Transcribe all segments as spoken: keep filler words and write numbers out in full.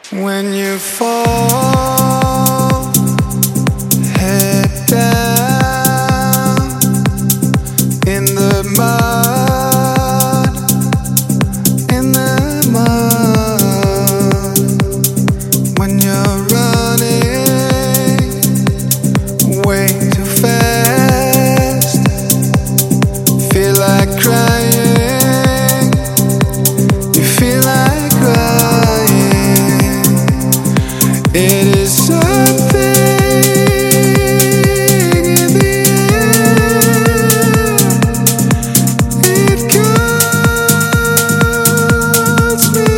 When you fall, head down in the mud, in the mud. When you're running way too fast, feel like crying, you feel like crying. It is something in the air. It calls me.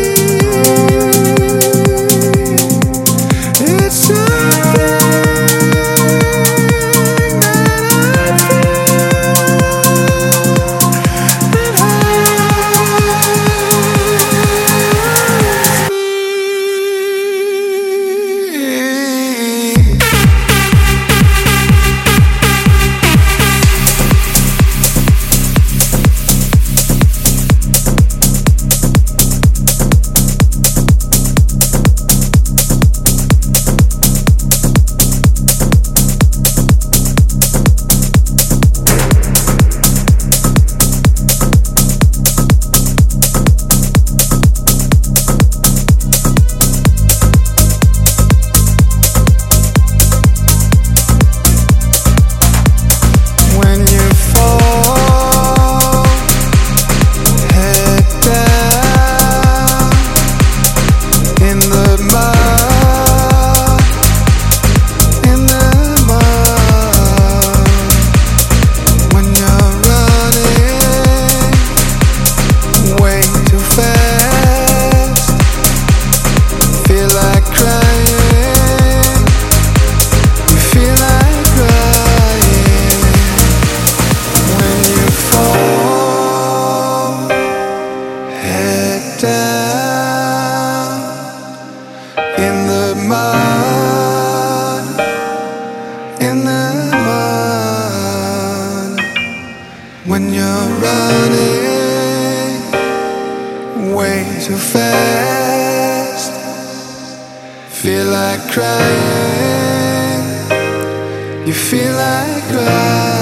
It's something that I feel that down in the mud, in the mud. When you're running way too fast, feel like crying, you feel like crying.